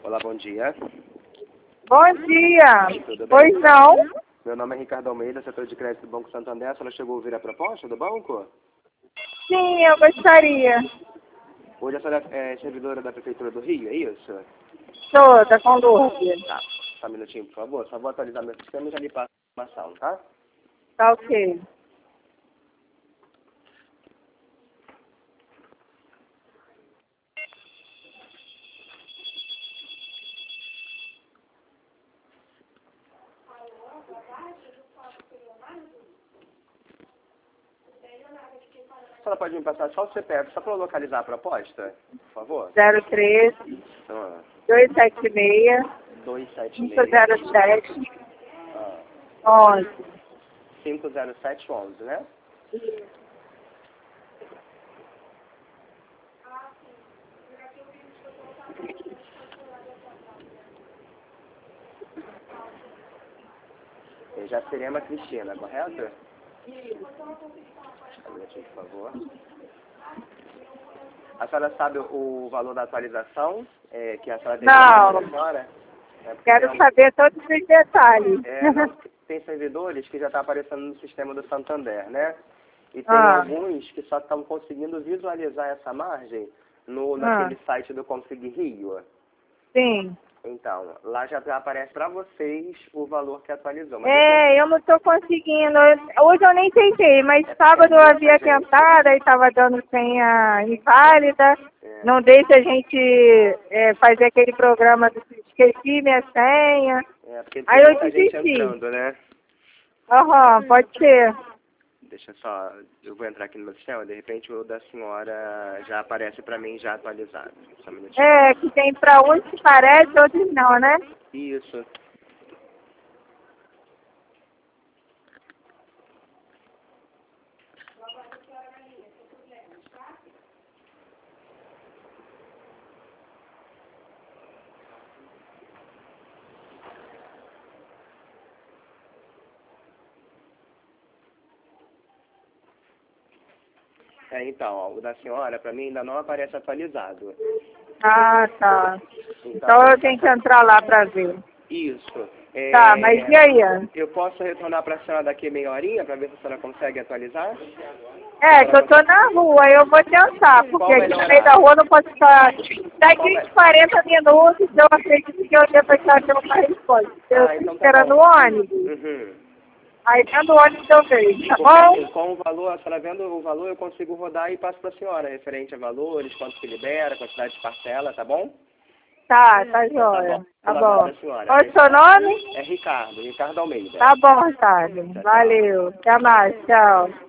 Olá, bom dia. Bom dia. Tudo bem? Pois não? Meu nome é Ricardo Almeida, setor de crédito do Banco Santander. A senhora chegou a ouvir a proposta do banco? Sim, eu gostaria. Hoje a senhora é servidora da Prefeitura do Rio, é isso? Sou, tá com Lourdes. Tá. Só um minutinho, por favor. Só vou atualizar meu sistema e já lhe passo a informação, tá? Tá ok. A senhora pode me passar só o CPF, só para eu localizar a proposta, por favor? 03 Ah, 276 276 507 ah, 11. 50711, né? Eu já seria uma Cristina, correto? Um minutinho, por favor. A senhora sabe o valor da atualização que a senhora teve Não. da senhora? Quero saber todos os detalhes. Não, tem servidores que já estão aparecendo no sistema do Santander, né? E tem alguns que só estão conseguindo visualizar essa margem naquele site do Config Rio. Sim. Então, lá já aparece para vocês o valor que atualizou. Mas Eu não estou conseguindo. Hoje eu nem tentei, mas sábado eu havia tentado e estava dando senha inválida. Não deixa a gente fazer aquele programa do esqueci minha senha. Porque Aí tem eu muita gente desisti. entrando, né? Pode ser. Deixa só, eu vou entrar aqui no meu sistema, de repente o da senhora já aparece para mim já atualizado. Só um minutinho. Que tem para uns que parece, outros não, né? Isso. Então, ó, o da senhora, para mim, ainda não aparece atualizado. Ah, tá. Então eu tenho que entrar lá para ver. Isso. Tá, mas e aí? Eu posso retornar para a senhora daqui meia horinha para ver se a senhora consegue atualizar? Que eu tô na rua, eu vou tentar, porque aqui no meio da rua eu não posso ficar. Daqui uns 40 minutos eu acredito que eu devo estar tendo uma resposta. Eu estou esperando o ônibus. Uhum. Aí dentro do ônibus eu vejo, tá bom? Com o valor, a senhora vendo o valor, eu consigo rodar e passo para a senhora, referente a valores, quanto que libera, quantidade de parcela, tá bom? Tá jóia. Tá bom. Qual é o seu nome? É Ricardo Almeida. Tá bom, Ricardo. Valeu. Até mais, tchau.